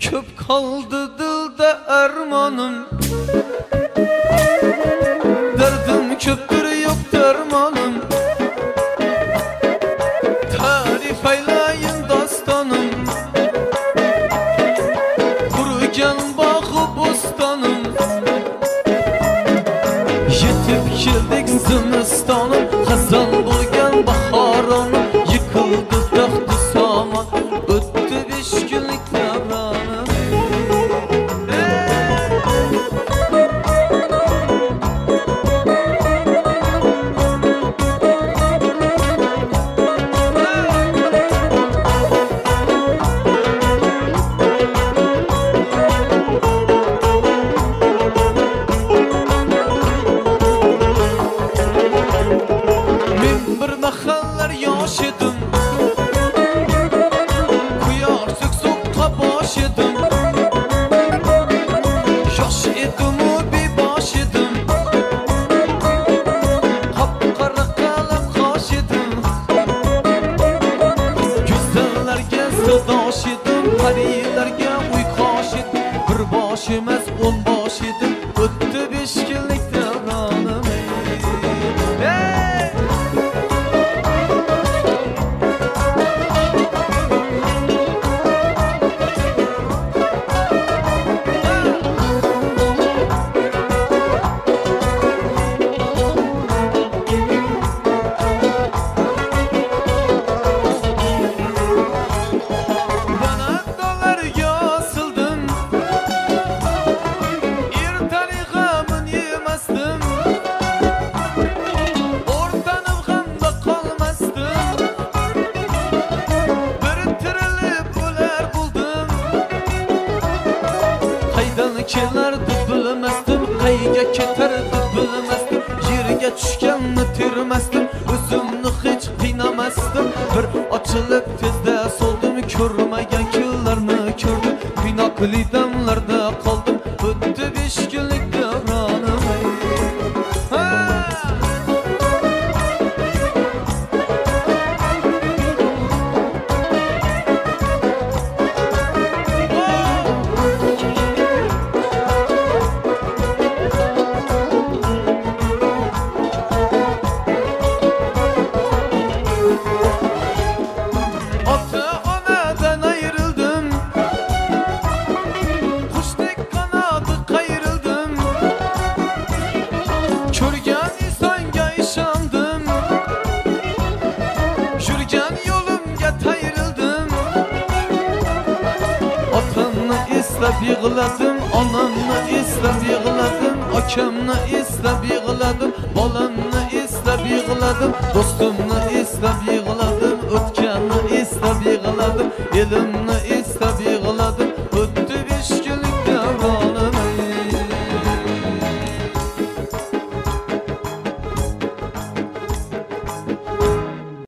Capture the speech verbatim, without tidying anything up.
Köp kaldı dilde ermanım, derdim köptür yok dermanım. Tarif eyleyin dastanım, kurugen bağı bostanım. Yetip keldik zimistanım, hazan bulgan baharanım. Yıkıldı taxtı saman, öttü beş günlük davranım. Mahallar yaş edim, kuyar sık baş edim. Yaş edim o bir baş edim, kapkara kalem kaş edim. Güzellerge sadaş edim, perilerge uykaş edim. Bir baş emez on baş edim, öttü beş günlük devranım. Kelardi bilmezdim, qayga ketardi bilmezdim. Yerga tushganni termasdim, o'zimni hech qiynamasdim. Bir ochilib tezda soldim, ko'rmagan kunlarni ko'rdim. Qiynoqli damlarda qoldim, o'tdi besh kunlik davronim. İslab yığladım, anamni islab yığladım, akamni islab yığladım, bolamni islab yığladım, do'stimni islab yığladim, o'tganni islab yığladim, elimni